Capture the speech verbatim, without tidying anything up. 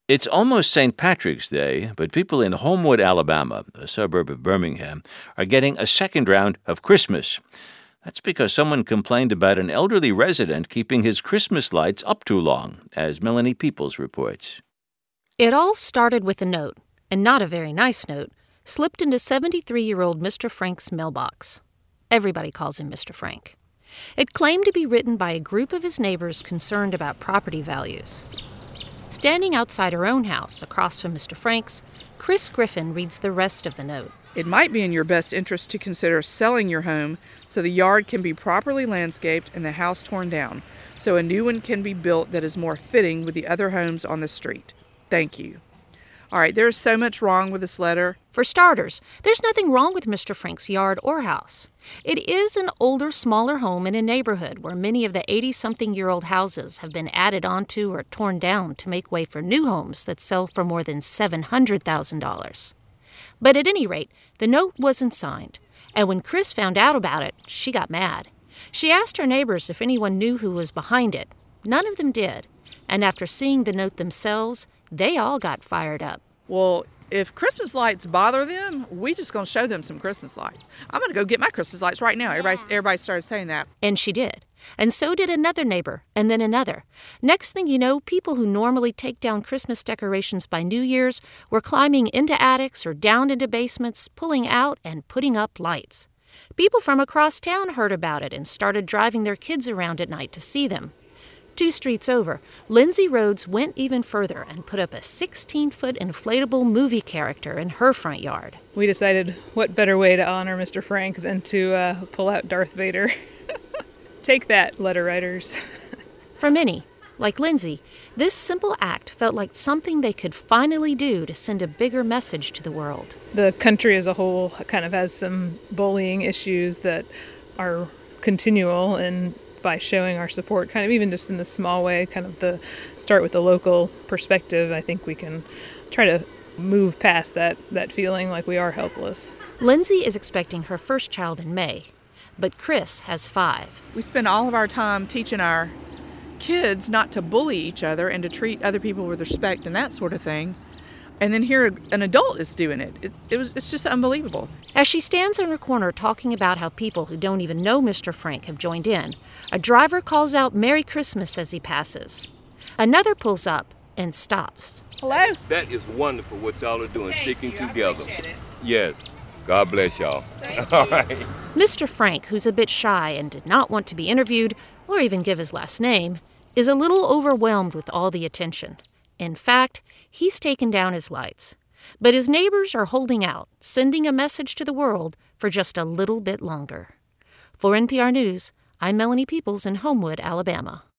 It's almost Saint Patrick's Day, but people in Homewood, Alabama, a suburb of Birmingham, are getting a second round of Christmas. That's because someone complained about an elderly resident keeping his Christmas lights up too long, as Melanie Peoples reports. It all started with a note, and not a very nice note, slipped into seventy-three-year-old Mister Frank's mailbox. Everybody calls him Mister Frank. It claimed to be written by a group of his neighbors concerned about property values. Standing outside her own house, across from Mister Frank's, Chris Griffin reads the rest of the note. It might be in your best interest to consider selling your home so the yard can be properly landscaped and the house torn down, so a new one can be built that is more fitting with the other homes on the street. Thank you. All right, there's so much wrong with this letter. For starters, there's nothing wrong with Mister Frank's yard or house. It is an older, smaller home in a neighborhood where many of the eighty-something-year-old houses have been added onto or torn down to make way for new homes that sell for more than seven hundred thousand dollars. But at any rate, the note wasn't signed, and when Chris found out about it, she got mad. She asked her neighbors if anyone knew who was behind it. None of them did, and after seeing the note themselves, they all got fired up. Well, if Christmas lights bother them, we just gonna show them some Christmas lights. I'm gonna go get my Christmas lights right now. Everybody, everybody started saying that. And she did. And so did another neighbor, and then another. Next thing you know, people who normally take down Christmas decorations by New Year's were climbing into attics or down into basements, pulling out and putting up lights. People from across town heard about it and started driving their kids around at night to see them. Two streets over, Lindsay Rhodes went even further and put up a sixteen-foot inflatable movie character in her front yard. We decided what better way to honor Mister Frank than to uh, pull out Darth Vader. Take that, letter writers. For many, like Lindsay, this simple act felt like something they could finally do to send a bigger message to the world. The country as a whole kind of has some bullying issues that are continual, and by showing our support, kind of even just in the small way, kind of the start with the local perspective, I think we can try to move past that, that feeling like we are helpless. Lindsay is expecting her first child in May, but Chris has five. We spend all of our time teaching our kids not to bully each other and to treat other people with respect and that sort of thing. And then here an adult is doing it. It, it was, it's just unbelievable. As she stands in her corner talking about how people who don't even know Mister Frank have joined in, a driver calls out Merry Christmas as he passes. Another pulls up and stops. Hello? That is wonderful what y'all are doing, sticking together. Yes. God bless y'all. All right. Mister Frank, who's a bit shy and did not want to be interviewed or even give his last name, is a little overwhelmed with all the attention. In fact, he's taken down his lights. But his neighbors are holding out, sending a message to the world for just a little bit longer. For N P R News, I'm Melanie Peoples in Homewood, Alabama.